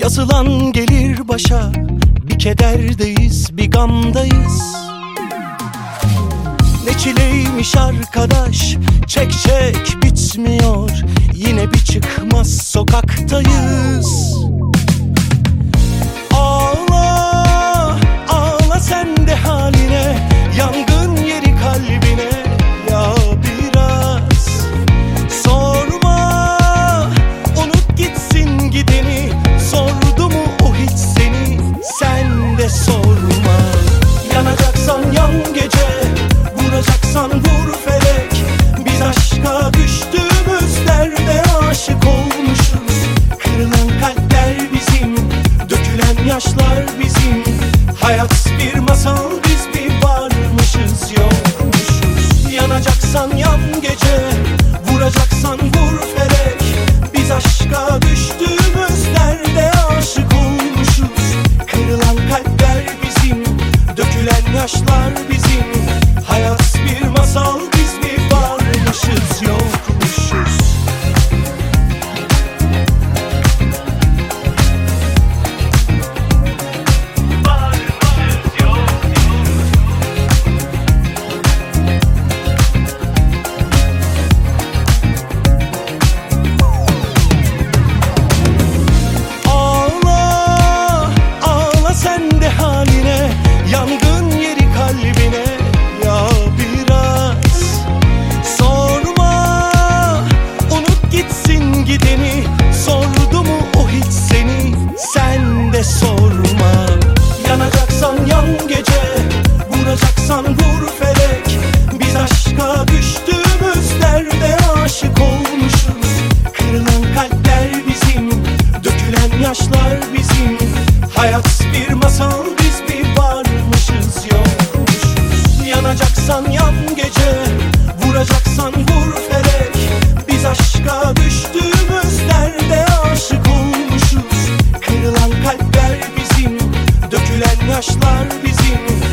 Yazılan gelir başa, bir kederdeyiz, bir gamdayız. Ne çileymiş arkadaş, çek çek bitmiyor, yine bir çıkmaz sokaktayız. Ağla, ağla sen de haline, yangın yeri kalbine ya biraz. Sorma, unut gitsin gideni, sordu mu o hiç seni, sen de sorma. Yanacaksan yan gece, vuracaksan vur felek. Biz aşka düştüğümüz derde aşık olmuşuz. Kırılan kalpler bizim, dökülen yaşlar bizim. Hayat bir masal, biz bir varmışız yokmuşuz. Yanacaksan yan gece, vuracaksan vur felek. Biz aşka düştüğümüz derde aşık olmuşuz. Kırılan kalpler bizim, dökülen yaşlar bizim. Hayat bir masal, biz bir varmışız yokmuşuz. Ağla, ağla sen de haline, yangın yeri kalbine ya biraz. Sorma, unut gitsin gideni, sordu mu o hiç seni, sen de sorma. Yanacaksan yan gece, vuracaksan vur felek. Biz aşka düştüğümüz derde aşık olmuşuz. Kırılan kalpler bizim, dökülen yaşlar bizim. Hayat bir masal, biz bir varmışız yokmuşuz. Yanacaksan yan gece, vuracaksan vur felek. Biz aşka düştüğümüz derde aşık olmuşuz. Kırılan kalpler bizim, dökülen yaşlar bizim.